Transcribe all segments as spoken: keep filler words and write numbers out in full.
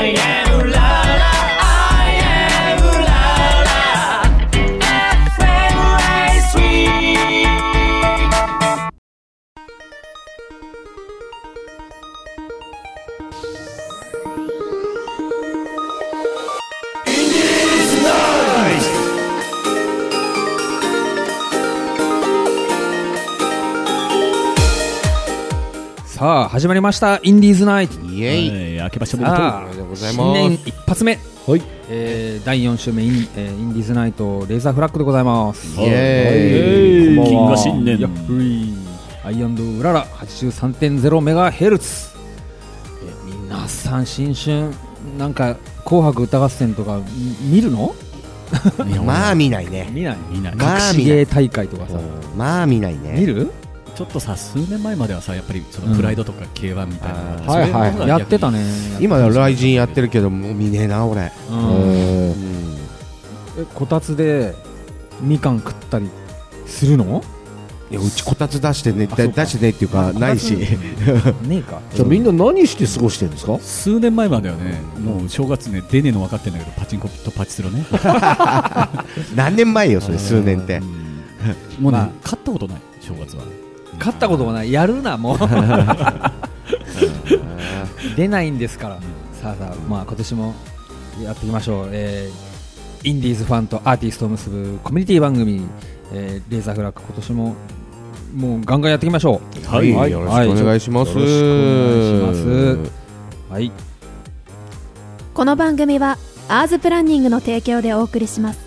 I am ララ I am ララ エフエムエースリー。 さあ始まりましたインディーズナイト。 イエイ、 はい、明けましておめでとう。 さあありがとうございます。 新年一発目、 はい、 えー、だいよん週目イン、えー、インディーズナイトレーザーフラッグでございます。 イエーイ、 こんばんは。金河新年。 やっふいアイアンドウララ はちじゅうさんてんゼロメガヘルツ。えー、皆さん新春なんか紅白歌合戦とか見るの？ まあ見ないね。 見ない。 見ない。 まあ隠し芸大会とかさ、 まあ見ないね。 見る？ ちょっとさ、数年前まではさ、やっぱりそのプライドとか ケーワン みたいな、 うんそういうものが逆にやってたね。 今のライジンやってるけどもう見ねえな俺。 ううんん。 ん。 えこたつでみかん食ったりするの？ いやうちこたつ出してね、 あそうか出してねっていうかないし。 ねえか。 じゃあみんな何して過ごしてるんですか？ 数年前まではね、もう正月ね、出ねえの分かってんだけど、パチンコとパチスロね。 何年前よそれ、数年って。 もうね、 まあ勝ったことない、正月は。 勝ったことがない。やるなもう。出ないんですから。さあさあ、まあ今年もやっていきましょう。えー、インディーズファンとアーティストを結ぶコミュニティ番組、えー、レーザーフラッグ、今年ももうガンガンやっていきましょう。 はい、 はいよろしくお願いします。 よろしくお願いします。はい。 この番組はアーズプランニングの提供でお送りします。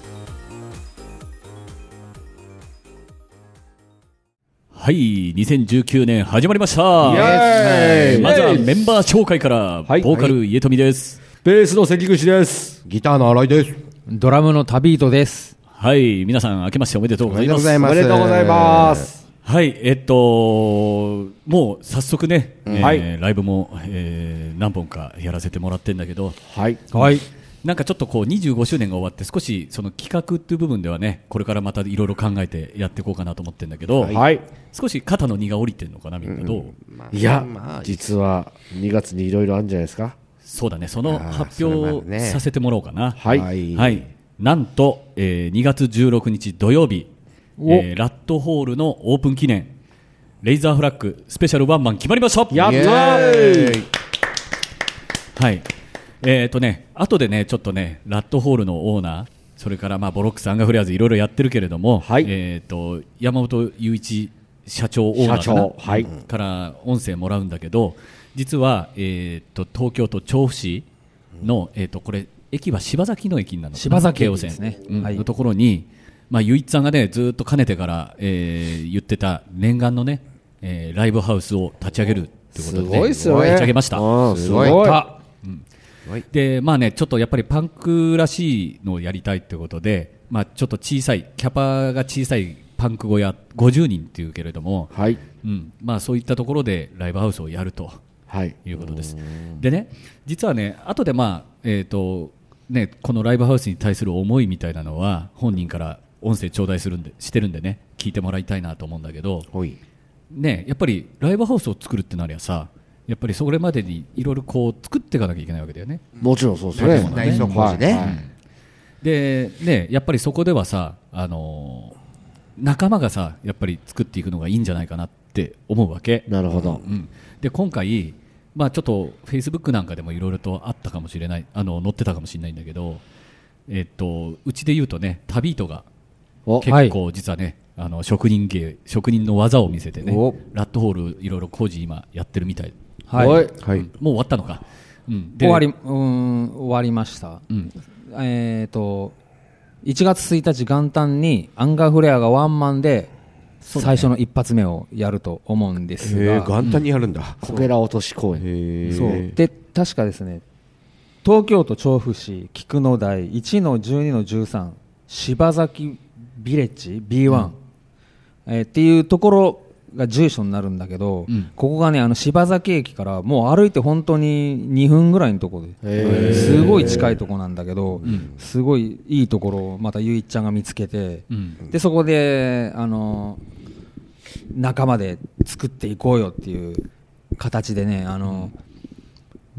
はい、にせんじゅうきゅうねん始まりました。 イエーイまずはメンバー紹介から、 はいボーカル、家富です。 ベースの関口です。 ギターの新井です。 ドラムのタビートです。 はい、皆さん明けましておめでとうございます。 おめでとうございます。 おめでとうございます。 はい、えっと、もう早速ね、えーはいライブも、えー何本かやらせてもらってるんだけど、 はい。 はい。 なんかちょっとこうにじゅうごしゅうねんが終わって少しその企画っていう部分ではね、これからまたいろいろ考えてやっていこうかなと思ってるんだけど、 はい。 少し肩の荷が下りてるのかな、みんなどう、 いやまあ、 実はにがつにいろいろあるんじゃないですか。 そうだね、そのあー発表をそれまでねさせてもらおうかな。 はい。 はいはい、なんと、えーにがつじゅうろくにち土曜日、 おえーラットホールのオープン記念レイザーフラッグスペシャルワンマン決まりました。 やったイエーーイ。 はい、えーとね、後でね、ちょっとね、ラットホールのオーナー、それからまあボロックス、アンガーフレアーズいろいろやってるけれども、 はいえーと山本雄一社長オーナーかな社長はいから音声もらうんだけど、実は、えーと東京都調布市の、えーとこれ駅は芝崎の駅になるのかな、 柴崎駅京王線ですねうんはいのところに、まあ、雄一さんがねずっとかねてから、えー言ってた念願のね、えーライブハウスを立ち上げるということで、 すごいっすよね。 立ち上げました。 うん、すすごいごい。 あでまあね、ちょっとやっぱりパンクらしいのをやりたいということで、まあ、ちょっと小さいキャパが小さいパンク小屋ごじゅうにんっていうけれども、 はい。 うんまあ、そういったところでライブハウスをやるとはい。 いうことです。でね、実はね、後でまあ、えーとね、このライブハウスに対する思いみたいなのは本人から音声頂戴するんでしてるんでね、聞いてもらいたいなと思うんだけど、 ほい。 ね、やっぱりライブハウスを作るってなりゃさ、やっぱりそれまでにいろいろこう作っていかなきゃいけないわけだよね。 もちろんそうですね。 内装工事ね。 はいはいでね、やっぱりそこではさ、あのー仲間がさやっぱり作っていくのがいいんじゃないかなって思うわけ。 なるほど。 うん、で今回、まあ、ちょっとフェイスブックなんかでもいろいろとあったかもしれない、あの載ってたかもしれないんだけど、えっとうちで言うとね、タビートがお結構実はね、あの職人芸職人の技を見せてね、 おラットホールいろいろ工事今やってるみたい。 はい。 おい。 はい。 もう終わったのか。うん、で終わり、うーん、終わりました。 うんえっ、と、いちがつついたち元旦にアンガーフレアがワンマンでそうだね最初の一発目をやると思うんですへえ、 が、 元旦にやるんだ。 こけら落とし公園。 へえ。 そうで確かですね、東京都調布市菊野台いちのじゅうにのじゅうさん柴崎ビレッジ ビーワン、えーっていうところが住所になるんだけど、 うんここがね、あの柴崎駅からもう歩いて本当ににふんぐらいのところへで、 ーすごい近いところなんだけど、 んすごいいいところをまたゆいっちゃんが見つけて、 うんでそこであの仲間で作っていこうよっていう形でね、あの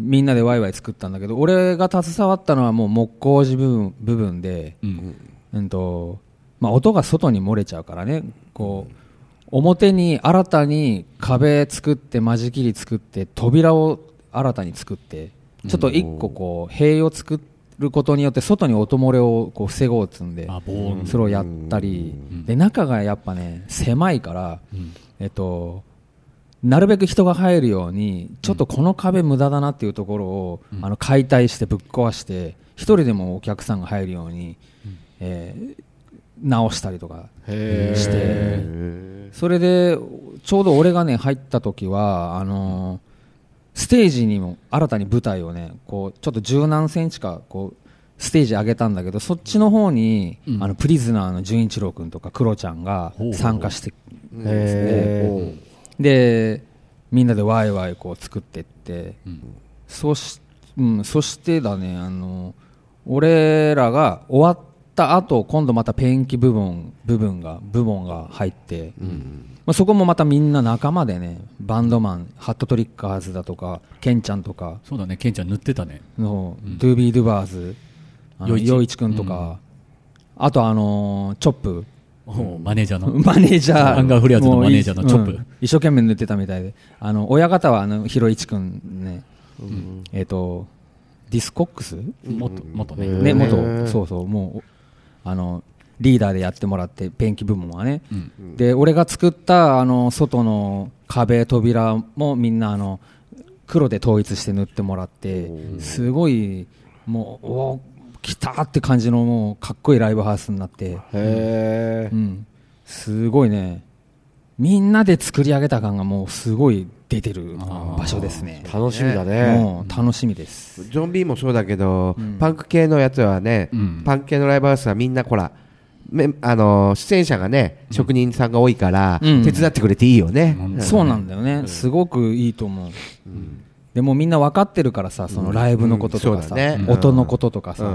みんなでワイワイ作ったんだけど、俺が携わったのはもう木工事部分部分で、 うんうんとまあ、音が外に漏れちゃうからね、こう表に新たに壁作って間仕切り作って扉を新たに作ってちょっと一個こう塀を作ることによって外に音漏れをこう防ごうっつんで、 あ、防音。 それをやったり、で中がやっぱね狭いから、えっとなるべく人が入るようにちょっとこの壁無駄だなっていうところを、あの解体してぶっ壊して一人でもお客さんが入るように、えー直したりとかしてそれでちょうど俺がね入った時はあのー、ステージにも新たに舞台をねこうちょっと十何センチかこうステージ上げたんだけどそっちの方に、うん、あのプリズナーの純一郎君とかクロちゃんが参加してるんですね。でみんなでワイワイこう作ってって、うん、そし、うん、そしてだねあの俺らが終わった後今度またペンキ部分部分が部門が入って、うんまあ、そこもまたみんな仲間でねバンドマンハットトリッカーズだとかケンちゃんとかそうだねケンちゃん塗ってたねの、うん、ドゥービードゥバーズ陽一くんとか、うん、あとあのー、チョップマネージャーのマネージャーアンガーフレアーズのマネージャーのチョップ、うん、 一生懸命塗ってたみたいであの親方はあのヒロイチくんね、うん、えっ、ー、とディスコックス元元ねね元そうそうもうあのリーダーでやってもらってペンキ部門はね、うん、で俺が作ったあの外の壁扉もみんなあの黒で統一して塗ってもらってすごいもうお来たって感じのもうかっこいいライブハウスになってへー、うん、すごいねみんなで作り上げた感がもうすごい出てる場所ですね。 楽しみだね。 もう楽しみです。 ゾンビもそうだけど、うん、パンク系のやつはね、うん、パンク系のライブハウスはみんなほらあの出演者がね、うん、職人さんが多いから、うん、手伝ってくれていいよね、 うん、そうなんだよね、うん、すごくいいと思う、うん、でもみんな分かってるからさそのライブのこととかさ、うんうんね、音のこととかさ、うん、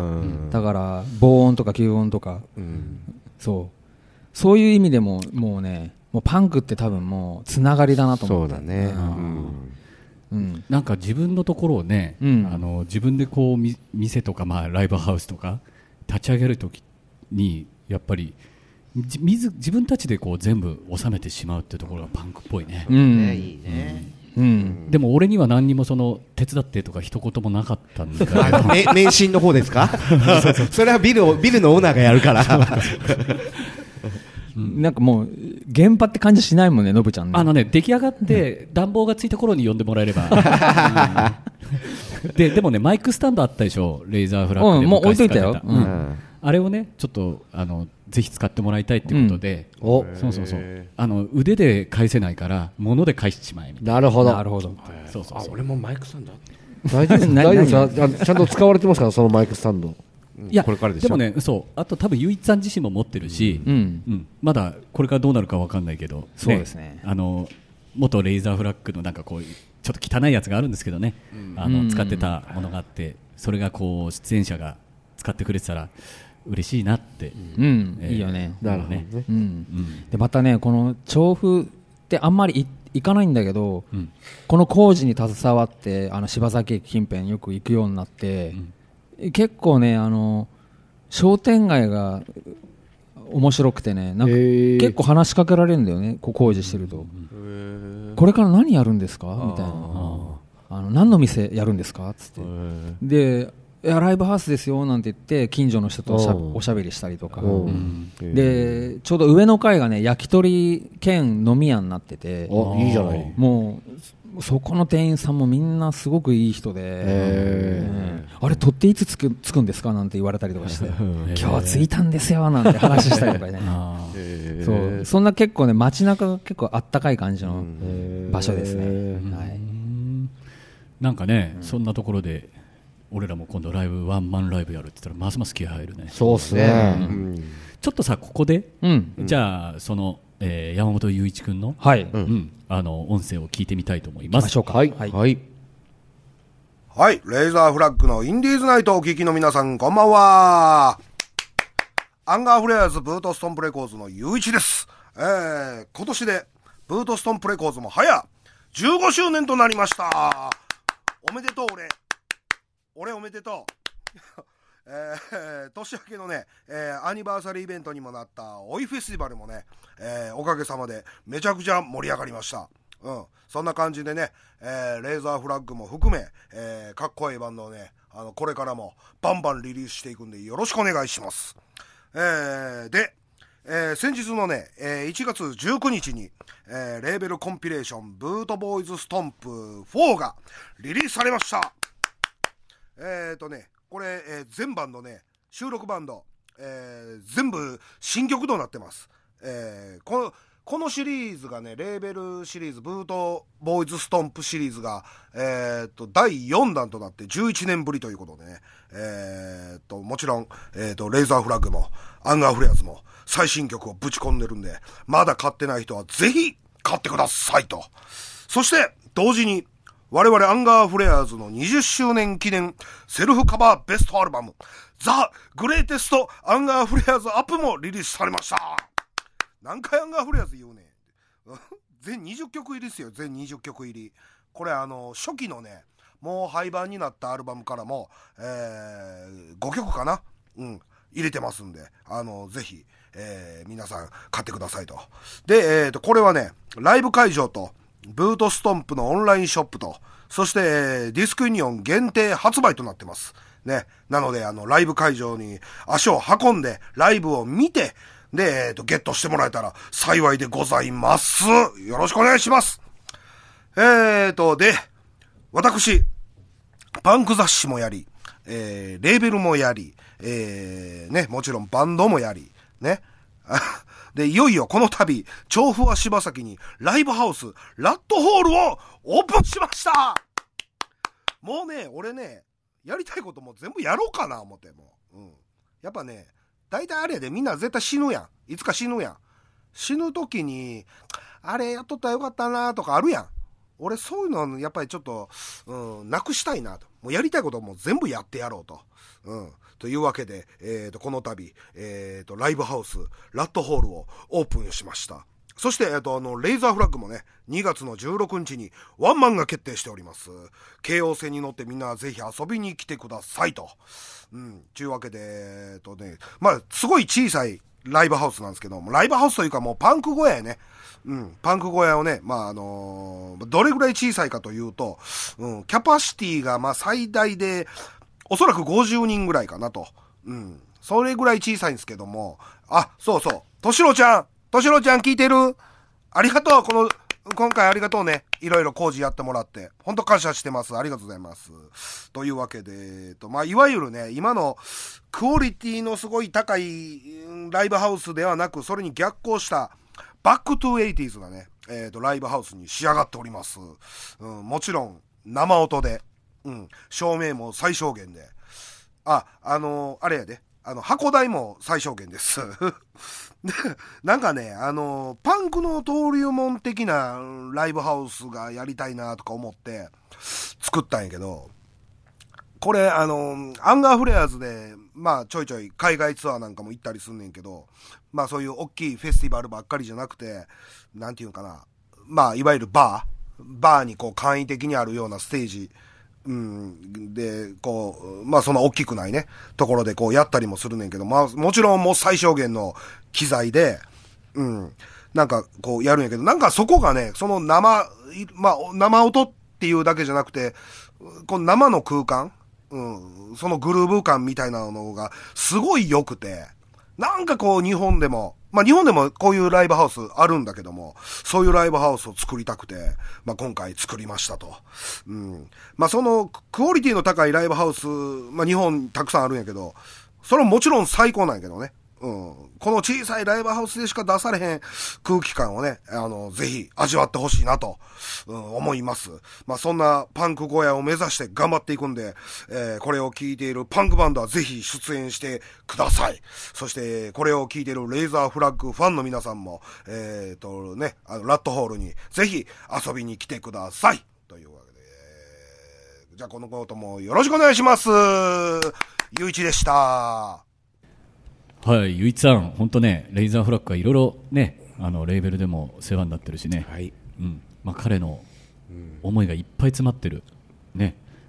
だから防音とか吸音とか、うん、そうそういう意味でももうねもうパンクって多分もうつながりだなと思ってそうだね、うんうん、なんか自分のところをね、うん、あの自分でこう店とか、まあ、ライブハウスとか立ち上げるときにやっぱり自, 自分たちでこう全部収めてしまうっていうところがパンクっぽいね、 うんねいいねうんうん、でも俺には何にもその手伝ってとか一言もなかったんだけど迷信の方ですかそうそうそれはビルをビルのオーナーがやるからなんかもう現場って感じしないもんね、のぶちゃんね。 あのね出来上がって暖房がついた頃に呼んでもらえれば、うん、ででもねマイクスタンドあったでしょ、レーザーフラッグで、 うん、もう置いといたよ、 うん、あれをねちょっとあのぜひ使ってもらいたいってことで、うん、おそうそうそうあの腕で返せないから物で返しちまえみたいな。 なるほどなるほど。 そうそうそう。あ俺もマイクスタンド大丈夫大丈夫ですかちゃんと使われてますからそのマイクスタンド。 いやこれからでしょ。でもねそうあと多分ゆういちさん自身も持ってるし、うんうん、まだこれからどうなるか分かんないけど、ね、 そうですね。 あの元レイザーフラッグのなんかこうちょっと汚いやつがあるんですけどね、うん、あの使ってたものがあってそれがこう出演者が使ってくれてたら嬉しいなって、 うんえー、いいよね。 なるほどね、 うんうん、でまたねこの調布ってあんまり行かないんだけど、うん、この工事に携わってあの柴崎駅近辺よく行くようになって、うん、結構ねあの商店街が面白くてねなんか結構話しかけられるんだよねこう工事してると、これから何やるんですかみたいな、あの何の店やるんですかつってでいやライブハウスですよなんて言って近所の人とおしゃ、おしゃべりしたりとか、うん、でちょうど上の階がね焼き鳥兼飲み屋になってて、 いいじゃない。 もうそこの店員さんもみんなすごくいい人で、えー、あれ取っていつつく、つくんですかなんて言われたりとかして今日着いたんですよなんて話したりとかねそうそんな結構ね街中が結構あったかい感じの場所ですね、はい、 なんかね、うん、そんなところで俺らも今度ライブワンマンライブやるって言ったらますます気合入るね。 そうっすね、うん、 ちょっとさここで、うん、じゃあその、えー、山本雄一君の、 はいうん、あの音声を聞いてみたいと思います。 行きましょうか。 はい、はいはい、 はい、レーザーフラッグのインディーズナイトをお聞きの皆さんこんばんは。アンガーフレアーズブートストンプレコーズの雄一です。えー、今年でブートストンプレコーズも早じゅうごしゅうねんとなりました。おめでとう俺。 おめでとう。えー、年明けのね、えー、アニバーサリーイベントにもなったおいフェスティバルもね、えー、おかげさまでめちゃくちゃ盛り上がりました。うん、そんな感じでね、えー、レーザーフラッグも含め、えー、かっこいいバンドをね、あのこれからもバンバンリリースしていくんでよろしくお願いします。えー、で、えー、先日のね、えー、いちがつじゅうくにちに、えー、レーベルコンピレーションブートボーイズストンプフォーがリリースされました。えーとねこれ、えー、全バンドね、収録バンド、えー、全部新曲となってます。えー、このこのシリーズがね、レーベルシリーズブートボーイズストンプシリーズが、えー、とだいよんだんとなってじゅういちねんぶりということでね、えー、ともちろん、えー、とレーザーフラッグもアンガーフレアーズも最新曲をぶち込んでるんで、まだ買ってない人はぜひ買ってくださいと。そして同時に我々アンガーフレアーズのにじゅっしゅうねん記念セルフカバーベストアルバムザ・グレイテストアンガーフレアーズアップもリリースされました。何回アンガーフレアーズ言うね全にじゅっきょく入りですよ。全にじゅっきょく入り。これあの初期のね、もう廃盤になったアルバムからも、えー、ごきょくかな、うん、入れてますんで、あのぜひ、えー、皆さん買ってくださいと。で、えーとこれはね、ライブ会場とブートストンプのオンラインショップと、そして、えー、ディスクユニオン限定発売となってますね。なのであのライブ会場に足を運んでライブを見て、で、えーとゲットしてもらえたら幸いでございます。よろしくお願いします。えーとで私パンク雑誌もやり、えー、レーベルもやり、えー、ね、もちろんバンドもやりねで、いよいよこの度、調布は柴崎にライブハウス、ラットホールをオープンしました。もうね、俺ね、やりたいことも全部やろうかな思ってもう。うん。やっぱね、大体あれでみんな絶対死ぬやん。いつか死ぬやん。死ぬ時に、あれやっとったらよかったなとかあるやん。俺そういうのやっぱりちょっと、うん、なくしたいなと。もうやりたいことも全部やってやろうと。うん。というわけで、えー、とこの度、えー、とライブハウスラットホールをオープンしました。そして、えー、とあのレイザーフラッグもね、にがつのじゅうろくにちにワンマンが決定しております。京王線に乗ってみんなぜひ遊びに来てくださいと。うん、というわけで、えーとね、まあすごい小さいライブハウスなんですけども、ライブハウスというかもうパンク小屋やね。うん、パンク小屋をね、まああのー、どれぐらい小さいかというと、うん、キャパシティがまあ最大でおそらくごじゅうにんぐらいかなと。うん。それぐらい小さいんですけども。あ、そうそう。としろちゃん。としろちゃん聞いてる？ありがとう。この、今回ありがとうね。いろいろ工事やってもらって。ほんと感謝してます。ありがとうございます。というわけで、えっと、まあ、いわゆるね、今のクオリティのすごい高いライブハウスではなく、それに逆行したバックトゥエイティーズなね、えっと、ライブハウスに仕上がっております。うん、もちろん、生音で。うん、照明も最小限で、あ、あのー、あれやで、あの箱代も最小限ですなんかね、あのー、パンクの登竜門的なライブハウスがやりたいなとか思って作ったんやけど、これあのー、アンガーフレアーズでまあちょいちょい海外ツアーなんかも行ったりすんねんけど、まあそういう大きいフェスティバルばっかりじゃなくて、なんていうかな、まあいわゆるバーバーにこう簡易的にあるようなステージ、うん、で、こう、まあそんな大きくないね、ところでこうやったりもするねんけど、まあもちろんもう最小限の機材で、うん、なんかこうやるんやけど、なんかそこがね、その生、まあ生音っていうだけじゃなくて、この生の空間、うん、そのグルーヴ感みたいなのがすごい良くて、なんかこう日本でも、まあ日本でもこういうライブハウスあるんだけども、そういうライブハウスを作りたくて、まあ今回作りましたと。うん。まあそのクオリティの高いライブハウス、まあ日本たくさんあるんやけど、それももちろん最高なんやけどね。うん。この小さいライブハウスでしか出されへん空気感をね、あの、ぜひ味わってほしいなと、うん、思います。まあそんなパンク小屋を目指して頑張っていくんで、えー、これを聞いているパンクバンドはぜひ出演してください。そしてこれを聞いているレイザーフラッグファンの皆さんも、えーとね、あのラットホールにぜひ遊びに来てください。というわけで、じゃあこのこともよろしくお願いします。ゆういちでした。 はい、ゆいちさん、本当ね、レイザーフラッグはいろいろね、あのレーベルでも世話になってるしね、 はい、 うん、まあ、彼の思いがいっぱい詰まってる、ね、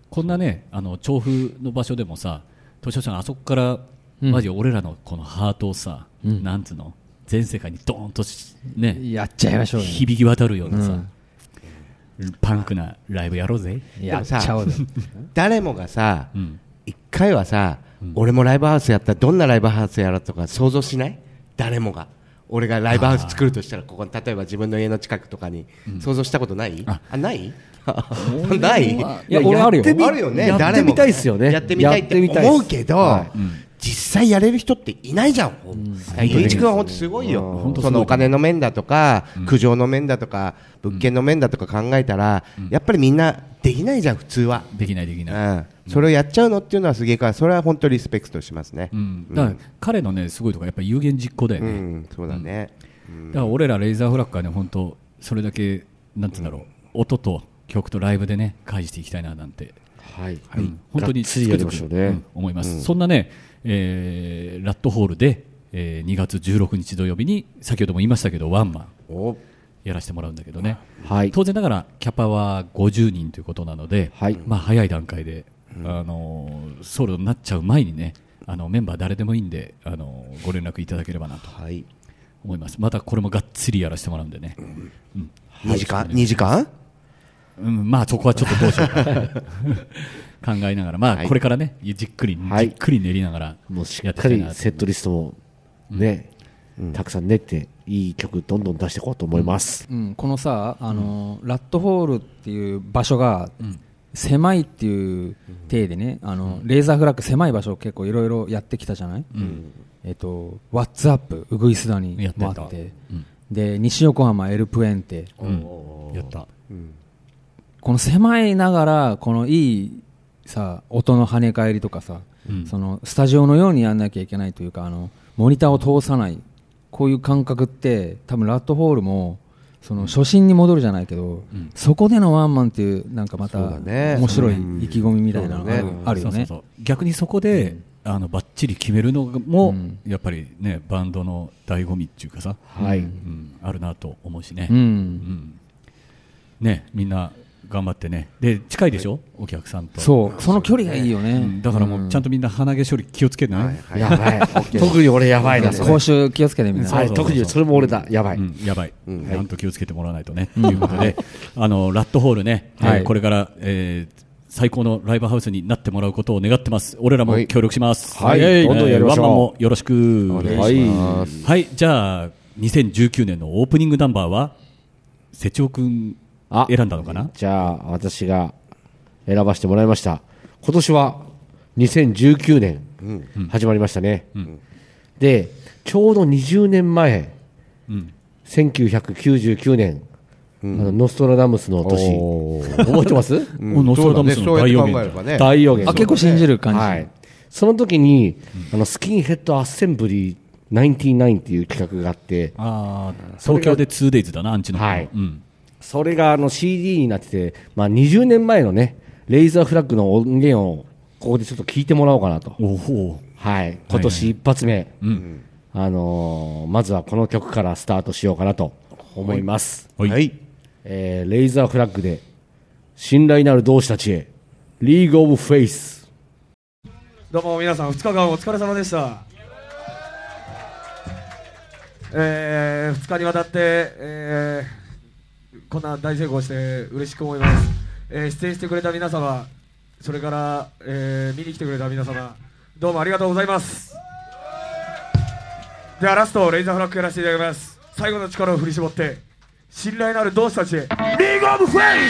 こんなねあの調布の場所でもさ、図書さんあそこから、うん、マジ俺らのこのハートをさ、うん、なんつうの全世界にドーンとねやっちゃいましょう、ね、 響き渡るようなさ、うん、パンクなライブやろうぜ。 やっちゃおうぜ。 誰もがさ、うん、一回はさ、うん、俺もライブハウスやったらどんなライブハウスやろうとか想像しない？誰もが俺がライブハウス作るとしたらここ例えば自分の家の近くとかに想像したことない？うん、あ, あないないいや俺あるよ。 あるよね。 やってみたいですよね。 やってみたいって思うけど、はい、うん、実際やれる人っていないじゃん。ゆういちくんは本当すごいよ。そのお金の面だとか、うん、苦情の面だとか物件の面だとか考えたら、うん、やっぱりみんなできないじゃん普通は。 できないできない、 うん、それをやっちゃうのっていうのはすげえから、それは本当リスペクトしますね、 うん、だから彼のねすごいところやっぱり有言実行だよね、うん、 そうだね、 うん、だから俺らレイザーフラッグはね本当それだけなんていうんだろう、うん、音と曲とライブでね返していきたいななんて、 はいうん、本当につくづく、ね、うん、思います、うん、そんなね、えー、ラットホールで、えー、にがつじゅうろくにち土曜日に先ほども言いましたけどワンマンやらせてもらうんだけどね、はい、当然ながらキャパはごじゅうにんということなので、はい、まあ、早い段階で、うん、あのソロになっちゃう前にねあのメンバー誰でもいいんであのご連絡いただければなと思います、はい、またこれもがっつりやらせてもらうんでね、うんうん、にじかんにじかん、 うん、まあそこはちょっとどうしようか考えながら、まあ、これからねじっくり、はい、じっくり練りながらもうしっかりセットリストもね、うん、たくさん練っていい曲どんどん出していこうと思います、 うんうん、このさあの、うん、ラットホールっていう場所が狭いっていう体でね、あのレーザーフラッグ狭い場所を結構いろいろやってきたじゃない、うん、えっとワッツアップウグイスダにもあって、うん、で西横浜エルプエンテ、 うん、やった、うん、 この狭いながらこのいいさ音の跳ね返りとかさ、うん、そのスタジオのようにやんなきゃいけないというか、あのモニターを通さないこういう感覚って多分ラットホールもその初心に戻るじゃないけど、うん、そこでのワンマンっていうなんかまた面白い意気込みみたいなのがあるよね。 逆にそこで、うん、あのバッチリ決めるのも、うん、やっぱりねバンドの醍醐味っていうかさ、はいうん、あるなと思うしね、うんうん、ねみんな頑張ってね。で近いでしょお客さんと。 そうその距離がいいよね、うん、 だからもうちゃんとみんな鼻毛処理気をつけない、はいはい、 やばい特に俺やばいな、 口臭気をつけてみんな、 はい、特にそれも俺だやばい、 うん、やばい、うん、ちゃんと気をつけてもらわないとね、ということであのラットホールね、はい、えー、これから、えー、最高のライブハウスになってもらうことを願ってます。俺らも協力します。 はい、はい、どんどんやりましょう。 ワンマンもよろしくお願いします。はい、はい、じゃあにせんじゅうきゅうねんのオープニングナンバーは瀬長くん選んだのかな。 じゃあ私が選ばせてもらいました。今年はにせんじゅうきゅうねん始まりましたね、うん、でちょうどにじゅうねんまえ、うん、せんきゅうひゃくきゅうじゅうきゅうねん、うん、あのノストラダムスの年覚えてます、うん、 ノストラダムスの大予言、 ね、大予言あ結構信じる感じ、はい、 その時に、うん、あのスキンヘッドアッセンブリーきゅうじゅうきゅうっていう企画があって、 あ東京で ツーデイズ だなアンチの、 はい、うん、それがあの シーディー になってて、まあ、にじゅうねんまえのねレイザーフラッグの音源をここでちょっと聞いてもらおうかなと。おほ、はい、今年一発目、はいはい、うん、あのー、まずはこの曲からスタートしようかなと思います、はいはい、えー、レイザーフラッグで信頼なる同志たちへリーグオブフェイス。 どうも皆さんふつかかんお疲れ様でした。えー、ふつかにわたって、えー、こんな大成功して嬉しく思います、えー、出演してくれた皆様、それから、えー、見に来てくれた皆様、どうもありがとうございます。ではラストレイザーフラッグやらせていただきます。最後の力を振り絞って信頼のある同志たちへリーグオブフェイス。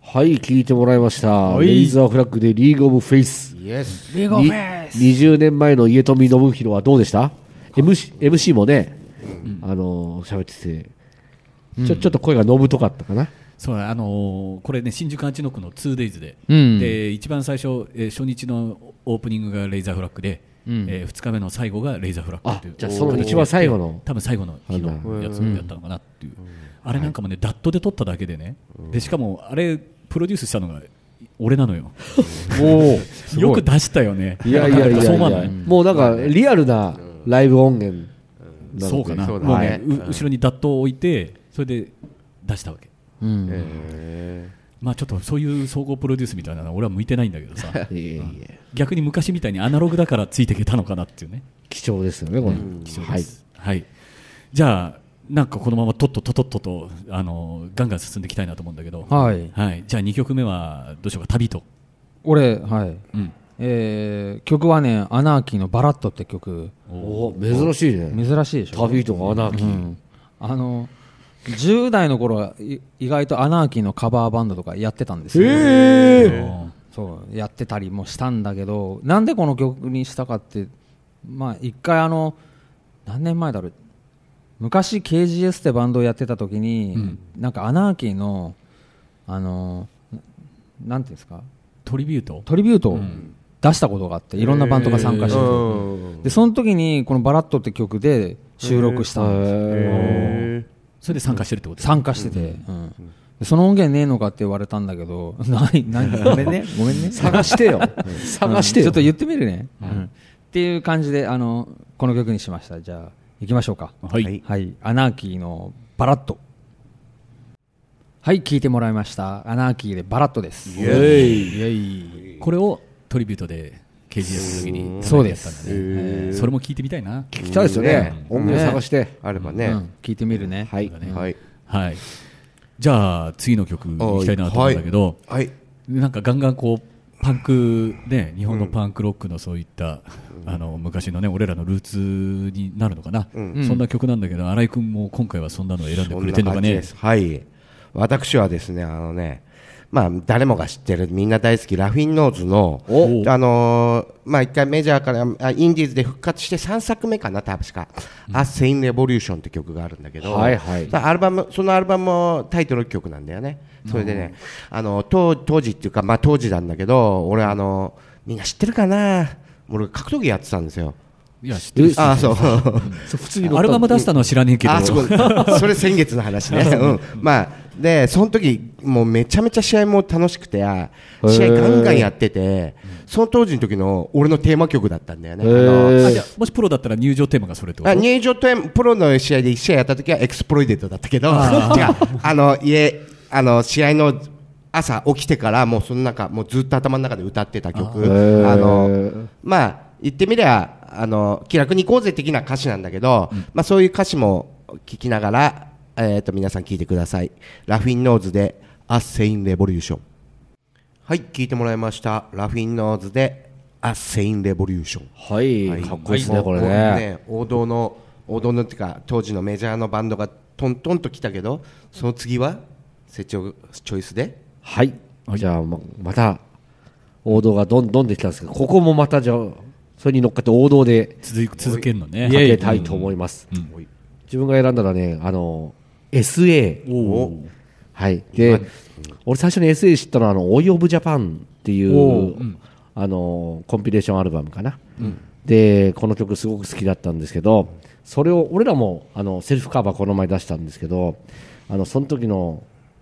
はい、聞いてもらいました。 いレイザーフラッグでリーグオブフェイス。 イエス。 リーグオブフェイス。 にじゅうねんまえの家富信弘はどうでした？ エムシー, エムシーもね、うん、あの喋ってて、うん、ちょちょっと声がのぶとかったかな。 そうあのー、これね新宿アンチノックの ツーデイズ で、 うん、 で一番最初、えー、初日のオープニングがレイザーフラッグで、うんえー、ふつかめの最後がレイザーフラッグという。 じゃあその一番最後の多分最後の日のやつをやったのかなっていう、うん、あれなんかもね、はい、ダットで撮っただけでね、でしかもあれプロデュースしたのが俺なのよ。およく出したよね。 いやいやいやいや、もうなんかリアルなライブ音源なので、 そうかな、もうね、はい、後ろにダットを置いてそれで出したわけ、うんえーまあ、ちょっとそういう総合プロデュースみたいなのは俺は向いてないんだけどさいやいや逆に昔みたいにアナログだからついていけたのかなっていうね。 貴重ですよねこれ、うん、 貴重です、はいはい、じゃあなんかこのままとっとととっととあのガンガン進んでいきたいなと思うんだけど、 はいはい、 じゃあにきょくめはどうしようか。旅と俺、はいうんえー、曲はねアナーキーのバラットって曲。 お珍しいね。 珍しいでしょ。 旅とかアナーキー、うん、 あのじゅう代の頃は意外とアナーキーのカバーバンドとかやってたんですよ、 えー、 そうやってたりもしたんだけど、なんでこの曲にしたかって、まあ一回あの何年前だろう、昔 ケージーエス ってバンドをやってた時に、うん、なんかアナーキーのあのなんていうんですか、 トリビュートトリビュートを出したことがあって、いろんなバンドが参加してて、でその時にこのバラットって曲で収録したんですよ。 それで参加してるってこと、 参加してて、うんうん、その音源ねえのかって言われたんだけど、ないないごめんねごめんね探してよ探してよ、 ちょっと言ってみるね、うんうん、っていう感じであのこの曲にしました。じゃあ行きましょうか。 はい、 はい、アナーキーのバラット。はい聴いてもらいました。アナーキーでバラットです。 イエーイイエーイ。これをトリビュートで ケージーエス の時にそうです、 えー、それも聞いてみたいな。 聞きたいですよね、音源探して、ね、 あればね、 うん、聞いてみるね。 はい、 ねはいはい、じゃあ次の曲いきたいなと思うんだけど、 はいはい、 なんかガンガンこうパンクね、日本のパンクロックのそういった、うん、あの昔のね俺らのルーツになるのかな、うん、そんな曲なんだけど、新井君も今回はそんなのを選んでくれてるのかね。 はい、私はですね、あのね、まあ、誰もが知ってるみんな大好きラフィンノーズの、あのーまあ、一回メジャーからインディーズで復活してさんさくめかな確か、うん、A Sane Revolution って曲があるんだけど、 はいはい、 アルバムそのアルバムもタイトル曲なんだよね。それでね、あの当当時っていうか、まあ、当時なんだけど俺あのみんな知ってるかな、俺格闘技やってたんですよ。 いや知ってる。 あそう普通にアルバム出したのは知らねえけど、 あそこそれ先月の話ね、うん、まあでその時もうめちゃめちゃ試合も楽しくて、試合ガンガンやってて、その当時の時の俺のテーマ曲だったんだよね。あのあじゃあもしプロだったら入場テーマがそれってこと？ あ入場テーマプロの試合でいち試合やった時はエクスプロイデットだったけど、違うあの家あの試合の朝起きてからもうその中もうずっと頭の中で歌ってた曲、あのまあ言ってみりゃあの気楽に行こうぜ的な歌詞なんだけど、うん、まあ、そういう歌詞も聞きながら、えー、と皆さん聞いてください。ラフィンノーズで A Sane Revolution。 はい聞いてもらいました。ラフィンノーズで A Sane Revolution。 はい、はい、かっこいいですね、これ ね, ね王道の王道のっていうか当時のメジャーのバンドがトントンと来たけど、その次はセチョチョイスで、 はい、はい、じゃあ ま, また王道がどんどんできたんですけど、ここもまたじゃあそれに乗っかって王道で続続けるのね、 かけたいと思います、うんうん、自分が選んだのはね、あの エスエー、はいで、俺最初に エスエー 知ったのはあの Oi of Japan っていう、うん、あのコンピレーションアルバムかな、うん、でこの曲すごく好きだったんですけど、それを俺らもあのセルフカバーこの前出したんですけど、あのその時の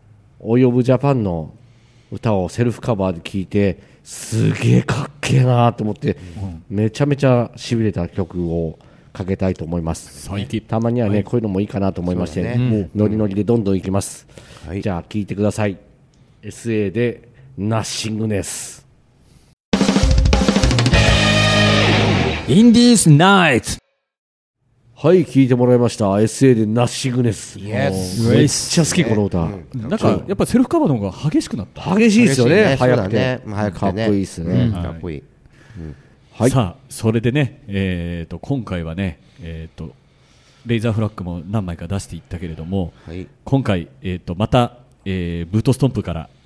Oi of Japan の歌をセルフカバーで聴いてすげえかっけえなと思って、うん、めちゃめちゃしびれた曲をかけたいと思います。たまにはね、はい、こういうのもいいかなと思いまして、ね、もうノリノリでどんどんいきます、はい、じゃあ聴いてください。 エスエー でナッシングネス。 インディーズナイト。 はい、聴いてもらいました。 エスエー でナッシングネス。 Yes、 めっちゃ好きこの歌、うん、 なんかやっぱセルフカバーの方が激しくなった。 激しいですよね、ね早くて、 ね、早くてかっこいいですね、 うん、かっこいい、うんはい、さあそれでね、えー、と今回はね、えー、とレイザーフラッグも何枚か出していったけれども、はい、今回、えー、とまた、えー、ブートストンプから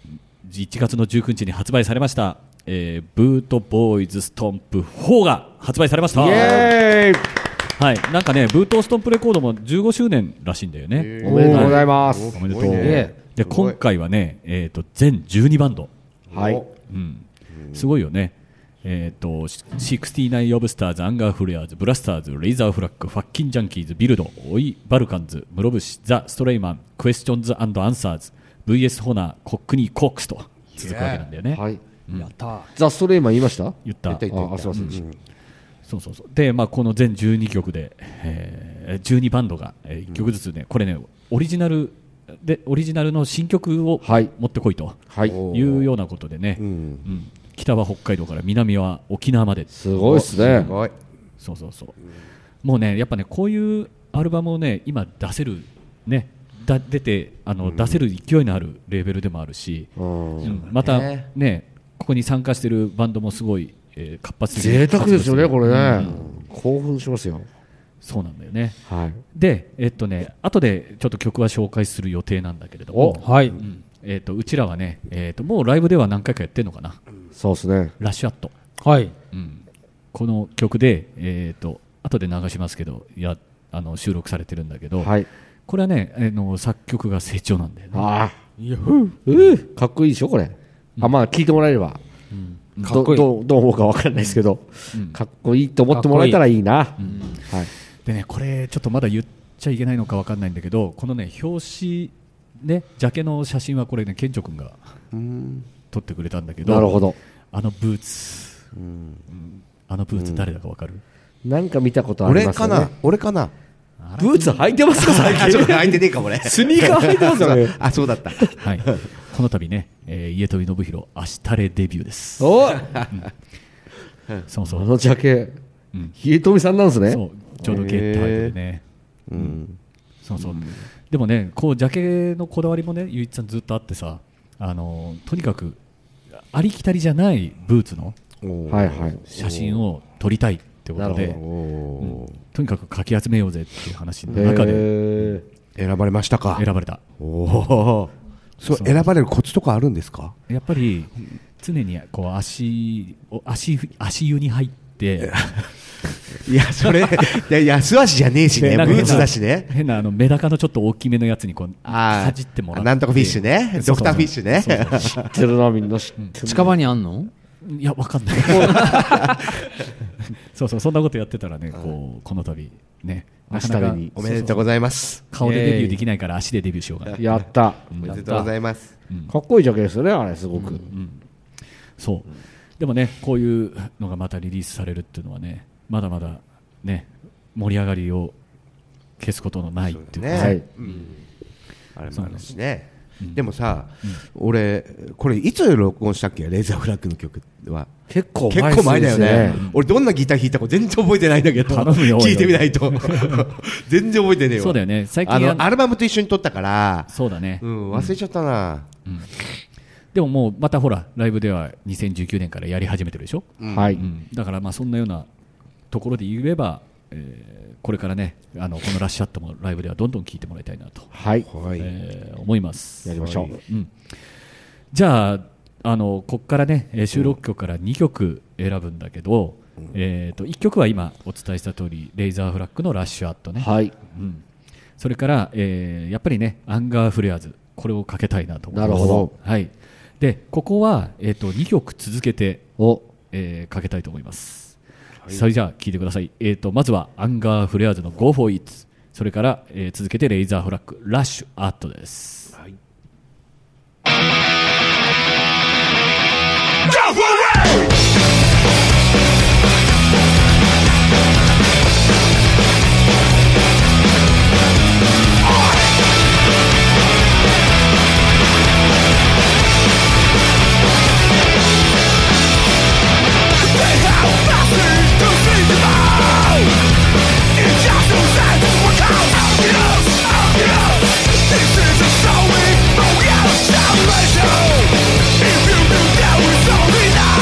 いちがつのじゅうくにちに発売されました、えー、ブートボーイズストンプフォーが発売されました。 イエーイ。 はい、なんかねブートストンプレコードもじゅうごしゅうねんらしいんだよね。 おめでとうございます。 おめでとう。で今回はね、えー、と全じゅうにバンド、 はい、 うん、すごいよね。えー、とろくじゅうきゅうオブスターズ、アンガーフレアーズ、ブラスターズ、レイザーフラッグ、ファッキンジャンキーズ、ビルド、オイバルカンズ、室伏、ザ・ストレイマン、クエスチョンズ&アンサーズ、ブイエス ホナー、コックニー・コークスと続くわけなんだよね。 はい、 うん、 やったザ・ストレイマン言いました？ 言った。 あ、すいません、うん、 そうそうそう。で、まあ、この全じゅうにきょくで、えー、じゅうにバンドが、えー、いっきょくずつね、これねオリジナルでオリジナルの新曲を持ってこいというようなことでね、はい、うんうん、北は北海道から南は沖縄まで。 すごいですね。 そうそうそう。もうねやっぱねこういうアルバムをね今出せるねだ出てあの、うん、出せる勢いのあるレーベルでもあるし、うんうん、またねここに参加してるバンドもすごい、えー、活発的に贅沢ですよねこれね、うん、興奮しますよ。 そうなんだよね、 はい、 でえっとね後でちょっと曲は紹介する予定なんだけれども、 はい、 うん、えー、とうちらはね、えー、ともうライブでは何回かやってるのかな。 そうですね。 ラッシュアット、 はい、 うん、この曲で、えー、と後で流しますけどやあの収録されてるんだけど、はい、これはねあの作曲が成長なんだよね。 あーかっこいいでしょこれ、うん、あまあ聞いてもらえれば、うん、かっこいい。ど, ど, どう思うか分からないですけど、うん、かっこいいと思ってもらえたらいいな。うん、はい、 でねこれちょっとまだ言っちゃいけないのか分かんないんだけどこのね表紙ねジャケの写真はこれねケンチョ君が撮ってくれたんだけど、 なるほど。 あのブーツ、うんうん、あのブーツ誰だか分かる？ なんか見たことありますよね。 俺かな俺かなブーツ履いてますか最近？ 履いてねえかもね。 スニーカー履いてますよね。 あ、そうだった。 はい。この度ね、えー、家飛信弘明日レデビューです。 お、うん、 そうそう。 あのジャケ、うん、家飛さんなんですね。 そう、ちょうどゲット入ってね。うん。そうそう。うん、でもね、こうジャケのこだわりもね、ゆういちさんずっとあってさ、あのとにかくありきたりじゃないブーツの写真を撮りたいってことで、うん、とにかくかき集めようぜっていう話の中で選ばれましたか。 選ばれた。 おお。そう選ばれるコツとかあるんですか？ やっぱり常にこう足足足湯に入っていやそれいや安足じゃねえしねブーツだしね。 変なあのメダカのちょっと大きめのやつにこうかじってもらって、 なんとかフィッシュね、ドクターフィッシュね。 そうそう知ってるなみんな知ってる、 うん、近場にあんの？ いやわかんないそうそうそんなことやってたらねこうこの度ね明日におめでとうございます。 顔でデビューできないから足でデビューしようかな。 やった、 うん、おめでとうございます、 うん、かっこいいジャケですよねあれすごく、うんうん、 そう、うん、でもねこういうのがまたリリースされるっていうのはねまだまだね盛り上がりを消すことのないっていうか、ね、はい、うん、 あれもあるしね。でもさ、うん、俺これいつ録音したっけレーザーフラッグの曲は結構前、ね、結構前だよね、うん、俺どんなギター弾いたか全然覚えてないんだけど聞いてみないと全然覚えてねえよ。 そうだよね最近あのアルバムと一緒に撮ったからそうだね、 うん、忘れちゃったな、うんうん、 でももうまたほらライブではにせんじゅうきゅうねんからやり始めてるでしょ、うんはいうん、だからまあそんなようなところで言えば、えーこれからねあのこのラッシュアットもライブではどんどん聴いてもらいたいなと、 はいえー、思います。 やりましょう、 うん、じゃあ、あのここからね収録曲からにきょく選ぶんだけど、うんえー、といっきょくは今お伝えした通りレイザーフラッグのラッシュアットね、 はいうん、それから、えー、やっぱりねアンガーフレアーズこれをかけたいなと思います。 なるほど、 はい、でここは、えー、とにきょく続けてお、 えー、かけたいと思います。それじゃあ聴いてください、えー、とまずはアンガーフレアーズの Go for It それから、えー、続けてレイザーフラッグラッシュアットです、はい、Go for it! This is a story, but we are a salvation. If you knew that was only now.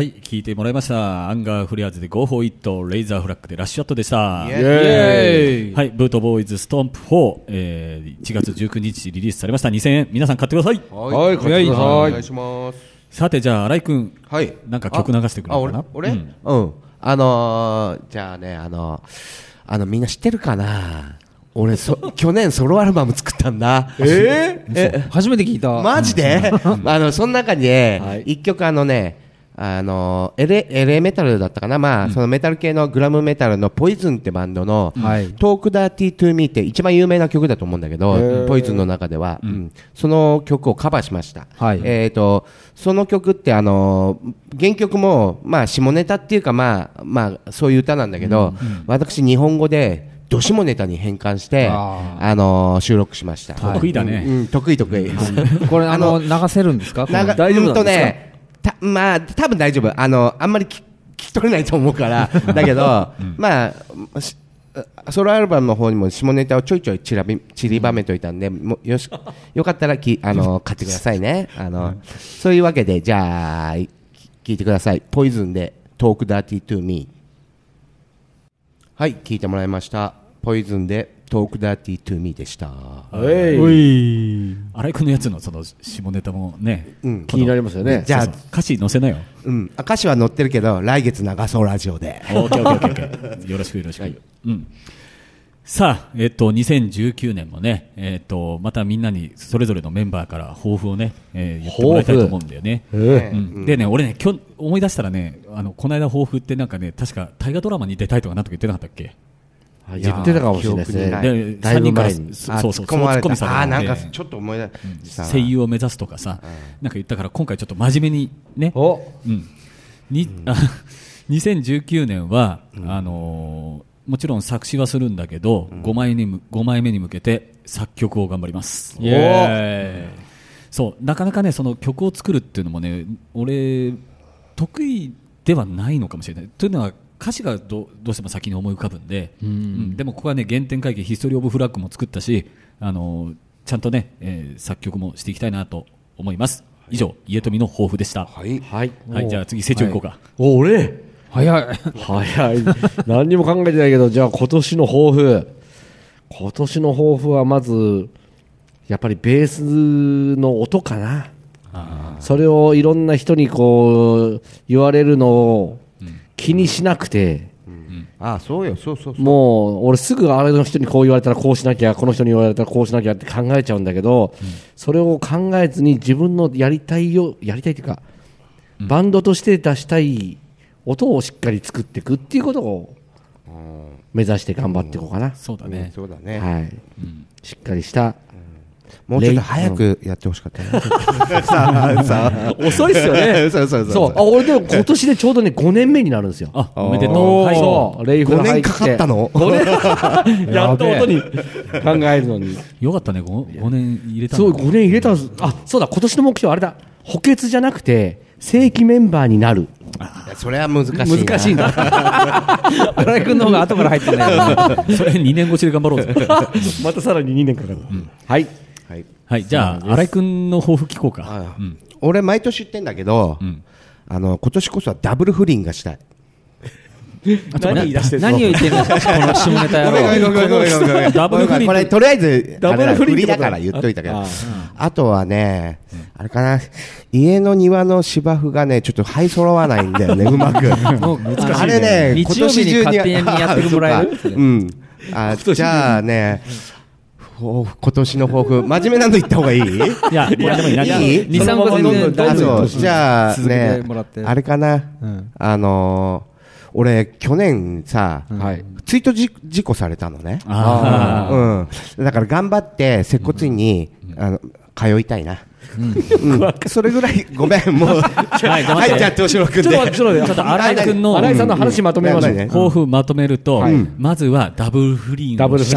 はい、聞いてもらいました。アンガーフレアーズで Go for It、レイザーフラッグでラッシュアットでした。 イエーイ。 はい、ブートボーイズストンプフォー、えー、いちがつじゅうくにちリリースされました。にせんえん、皆さん買ってください。 はい、買ってください。 お願いします。 さて、じゃあ新井くん、 はい、 なんか曲流してくれるかな。 あ、俺、俺、うん、うん、あのー、じゃあね、あのあのみんな知ってるかな。俺そ去年ソロアルバム作ったんだ。 えー、え初めて聞いた。 マジであのその中にね、はい、いっきょくあのね、あのエレ、エレメタルだったかな、まあ、うん、そのメタル系のグラムメタルのポイズンってバンドの、はい、トークダーティートゥーミーって一番有名な曲だと思うんだけど、ポイズンの中では、うんうん、その曲をカバーしました。はい、えーと、その曲ってあの原曲も、まあ、下ネタっていうか、まあまあ、そういう歌なんだけど、うんうん、私日本語でどしもネタに変換して、あ、あのー、収録しました。 得意だね。 うん、得意得意。 これあの流せるんですか？ 大丈夫なんですか？ね、たまあ多分大丈夫。あのあんまり聞き取れないと思うからだけど、うん、まあソロアルバムの方にも下ネタをちょいちょいちらび散りばめといたんで、もよしよかったらきあの買ってくださいね。あのそういうわけでじゃあ聞いてください。ポイズンでトークダーティートゥーミー。はい、聞いてもらいました。ポイズンでトークダーティートゥーミーでした。 おい、新井君のやつのその下ネタもね、 うん、気になりますよね。 じゃあ歌詞載せなよ。 うん、歌詞は載ってるけど来月流そうラジオで。 オッケーオッケーオッケー。よろしくよろしく。はい、うん。さあ、えっとにせんじゅうきゅうねんもね、えっとまたみんなにそれぞれのメンバーから抱負をね、えー、言ってもらいたいと思うんだよね。えーうん、でね、俺ね、今日思い出したらね、あのこの間抱負ってなんかね、確か大河ドラマに出たいとかなんとか言ってなかったっけ？ 言ってたかもしれないですね。 だいぶ前にそうそう、ツッコミされて、 あ、なんかちょっと思い出した、 声優を目指すとかさ、なんか言ったから今回ちょっと真面目にね、うん、に、あ、にせんじゅうきゅうねんは、あのー、もちろん作詞はするんだけど、うん、ごまいにごまいめに向けて作曲を頑張ります。イエーイ。そうなかなかね、その曲を作るっていうのもね、俺得意ではないのかもしれない。というのは歌詞が ど, どうしても先に思い浮かぶんで、うんうん、でもここはね、原点回帰ヒストリーオブフラッグも作ったし、あのー、ちゃんとね、えー、作曲もしていきたいなと思います。以上、家富の抱負でした。 はい、 はいはい、じゃあ次成長いこうか。はい、 お俺早い早い何にも考えてないけど、じゃあ今年の抱負今年の抱負はまずやっぱりベースの音かな。あ、それをいろんな人にこう言われるのを気にしなくて、うんうん、 ああそうよ、そうそうそう、 もう俺すぐあれの人にこう言われたらこうしなきゃ、この人に言われたらこうしなきゃって考えちゃうんだけど、うん、それを考えずに自分のやりたいよやりたいというか、うん、バンドとして出したい音をしっかり作っていくっていうことを目指して頑張っていこうかな、うん、 そうだね、 そうだね、 はい、うん、しっかりした、 もうちょっと早くやってほしかったね。 さあさあ遅いっすよね。そうそうそうそう。あ、俺でも今年でちょうどねごねんめになるんですよ。 あ、おめでとう。 はい、そうレイフル入ってごねんかかったの？ ごねんやっと音に考えるのに。 よかったね、ごねん入れたの。 そう、ごねん入れたんです。あ、そうだ、今年の目標あれだ。補欠じゃなくて正規メンバーになる。 それは難しいな。 難しいんだ。 新井君の方が後から入ってない。 それにねん越しで頑張ろうぜ。 またさらににねんかかる。うん、はい。 はい、はい、じゃあ新井君の抱負聞こうか。 うん、俺毎年言ってんだけど、うん、あの今年こそはダブル不倫がしたい。 何言い出してるの？ 何を言ってるの？この下ネタ野郎。 ダブル不倫、これとりあえずダブル不倫だから言っといたけど、あ, あとはね、うん、あれかな、家の庭の芝生がねちょっと這い揃わないんだよね、うまく。もう難しいね。あれね、 日曜日に勝手にやってもらえる？ うん。あ、じゃあね。今年の抱負、真面目なの言った方がいい？いや、いやでもいい？ に、さんこ全然大丈夫。じゃあね、あれかな、うん、あのー、俺去年さ、うん、ツイート事故されたのね。あ、うん、だから頑張って接骨院に、うん、あの通いたいな。うんうん、それぐらいごめん、もうはい、はい、じゃあ東野君でちょっとちょっと新井君の新井さんの話まとめましょう。 抱負まとめると、まずはダブル不倫をして、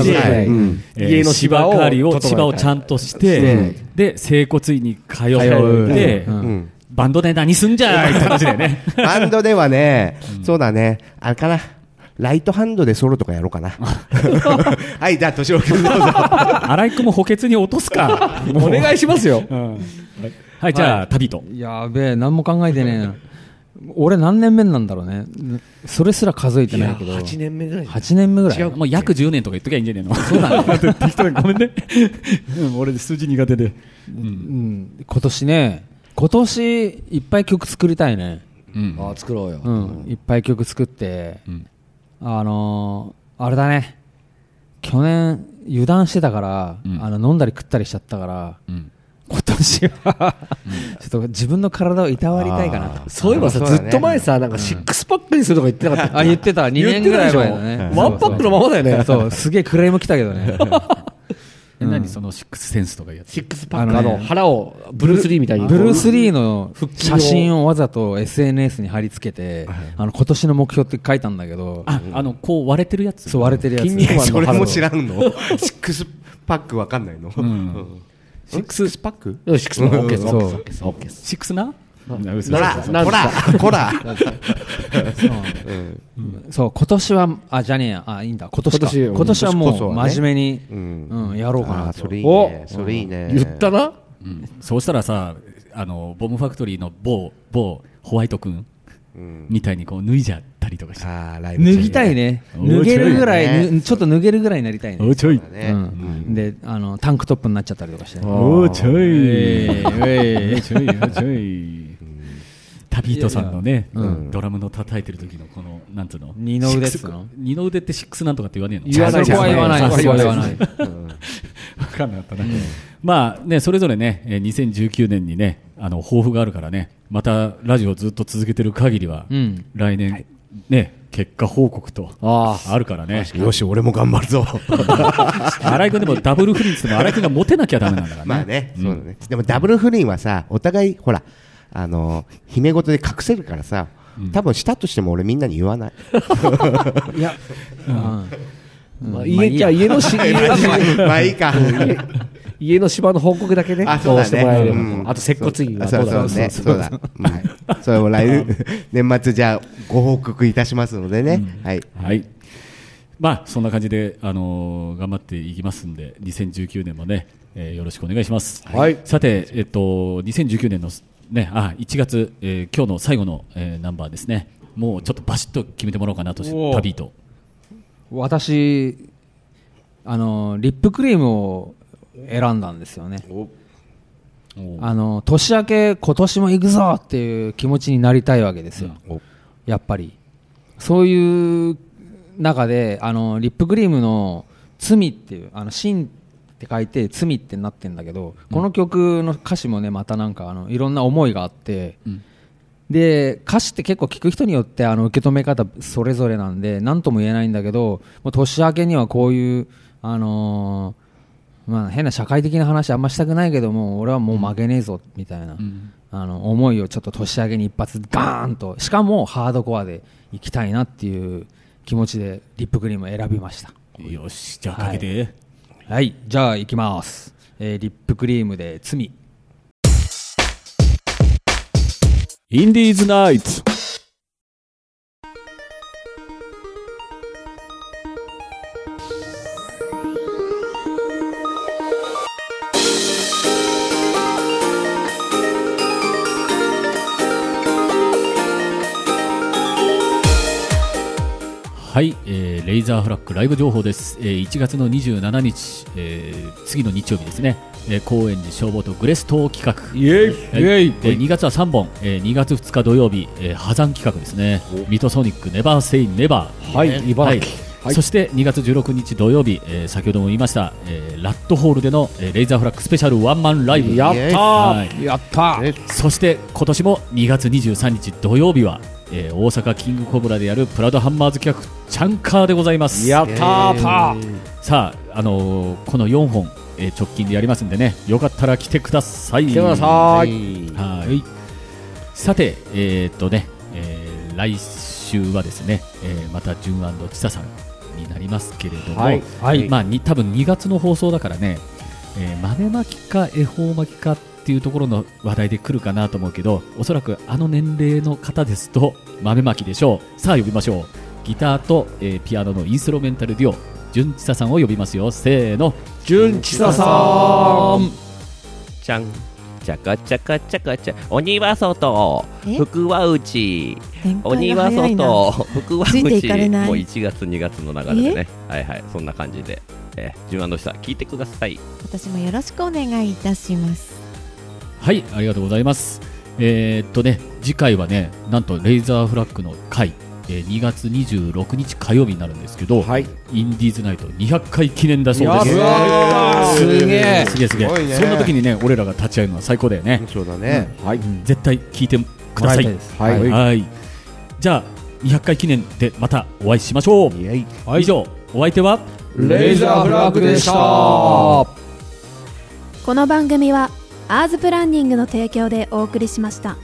家の芝刈りを芝をちゃんとして、で整骨院に通ってバンドで何すんじゃいって話だよね。 バンドではね、そうだね、あれかな、ライトハンドでソロとかやろうかな。はい、じゃあ敏郎君どうぞ。 新井君も補欠に落とすか。 お願いしますよ。 うん、はい、じゃあ、はい、旅と。 やべえ、何も考えてねえな。 俺何年目なんだろうね。それすら数えてないけど。 はちねんめぐらい。 はちねんめぐらい。 違う、もう約じゅうねんとか言っときゃいいんじゃねえの。 そうだね。 適当にごめんね。うん、俺数字苦手で。 うん。うん、今年ね、今年いっぱい曲作りたいね。 うん。ああ、作ろうよ。 うん。いっぱい曲作って、うん、あのー、あれだね。去年油断してたから、うん、あの飲んだり食ったりしちゃったから、うん、今年はちょっと自分の体をいたわりたいかなと。 そういえばさ、ずっと前さ、なんかシックスパックにするとか言ってなかった。 あ、言ってた。にねんぐらい前だね。 ワンパックのままだよね。 そう、すげえクレーム来たけどね。 え、何そのシックスセンスとかやつ。 シックスパック、あの腹をブルースリーみたいに。 ブルースリーの写真をわざと エスエヌエス に貼り付けて、あの今年の目標って書いたんだけど、 あ、あのこう割れてるやつ。 そう、割れてるやつ。 筋肉マンのそれも知らんの。シックスパックわかんないの。 シックスパック？シックスパック。オッケーです。オッケーです。オッケーです。 シックスな？ ほら、ほら、ほら。 そう、今年は、あ、じゃねえや、あ、いいんだ、今年か。今年はもう真面目に、うん、やろうかなと。 それいいね。それいいね。 言ったな。 そうしたらさ、あのボムファクトリーの某某ホワイト君みたいにこう脱いじゃったりとかして。 脱ぎたいね。脱げるぐらい、ちょっと脱げるぐらいになりたいね。 おちょい。 で、あのタンクトップになっちゃったりとかして。 おちょい。おちょい、おちょい。旅人さんのね、ドラムの叩いてる時のこのなんつうの、 二の腕っつうの、 二の腕ってシックスなんとかって言わねえの？ 言わない、そこは言わない、そこは言わない。 分かんなかったね。まあね、それぞれね、にせんじゅうきゅうねんにね、あの抱負があるからね、またラジオをずっと続けてる限りは、来年ね、結果報告とあるからね。 よし、俺も頑張るぞ。 新井君でもダブル不倫って言っても新井君がモテなきゃダメなんだからね。 まあね、そうだね。でもダブル不倫はさ、お互いほら。あの姫事で隠せるからさ、多分したとしても俺みんなに言わない。 いや、 家じゃ家のしまあいいか。 家の芝の報告だけね。 あ、そうだね。あと接骨院はそうそうね。そうだ。それも来年末じゃご報告いたしますのでね。はいはい。まあそんな感じであの頑張っていきますんで、にせんじゅうきゅうねんもねよろしくお願いします。 はい。 さてえっとにせんじゅうきゅうねんのね、あいちがつ、えー、今日の最後の、えー、ナンバーですね。もうちょっとバシッと決めてもらおうかなと。旅と私あのリップクリームを選んだんですよね。あの年明け今年も行くぞっていう気持ちになりたいわけですよ、うん、やっぱりそういう中であのリップクリームの罪っていうあの真って書いて罪ってなってるんだけど、うん、この曲の歌詞もねまたなんかあのいろんな思いがあって、うん、で歌詞って結構聞く人によってあの受け止め方それぞれなんで何とも言えないんだけど、もう年明けにはこういうあのー、まあ変な社会的な話あんましたくないけども俺はもう負けねえぞみたいな、うん、あの思いをちょっと年明けに一発ガーンと、しかもハードコアでいきたいなっていう気持ちでリップクリームを選びました。 よし、じゃあかけて、はいはい、じゃあ行きます、えー、リップクリームで罪。 インディーズナイツ。はい、えー、レイザーフラッグライブ情報です、えー、いちがつのにじゅうしちにち、えー、次の日曜日ですね、えー、高円寺消防とグレスト企画、 イエイ、はい、イエイ、 えー、にがつはさんぼん、えー、にがつふつか土曜日、えー、破山企画ですね、ミトソニックネバーセイネバー、 はい、えー、茨城、 はい、そしてにがつじゅうろくにち土曜日、えー、先ほども言いました、えー、ラットホールでの、えー、レイザーフラッグスペシャルワンマンライブ、 やったー、はい、やったー。 そして今年もにがつにじゅうさんにち土曜日はえー、大阪キングコブラでやるプラウドハンマーズ企画チャンカーでございます。 やったー、パー。 さあ、あのー、このよんほん、えー、直近でやりますんでね、よかったら来てください。 来てください。 はい。さて、えー、っとね、えー、来週はですね、えー、またジュン&チサさんになりますけれども、 はいはい、まあに多分にがつの放送だからね、えー、豆まきか恵方巻きかっていうところの話題で来るかなと思うけど、おそらくあの年齢の方ですと豆まきでしょう。さあ呼びましょう。ギターと、えー、ピアノのインストロメンタルデュオジュンチサさんを呼びますよ。せーの、 ジュンチサさん。 じゃん。 チャカチャカチャカチャ鬼は外え福は内展開鬼はが早いな外福はついていかれ内ないもういちがつにがつの流れでねはいはいそんな感じで、えー、順番の下聞いてください。 私もよろしくお願いいたします。 はい、ありがとうございます。えー、っとね次回はねなんとレイザーフラッグの回、えー、にがつにじゅうろくにち火曜日になるんですけど、はい、インディーズナイトにひゃっかい記念だそうです。 すげえすげえすげえ、ね、そんな時にね俺らが立ち会うのは最高だよね。 そうだね、 うん、はい、うん、絶対聞いてください。はい、はい、じゃあにひゃっかい記念でまたお会いしましょう。はい、以上お相手はレイザーフラッグでした。この番組はアーズプランニングの提供でお送りしました。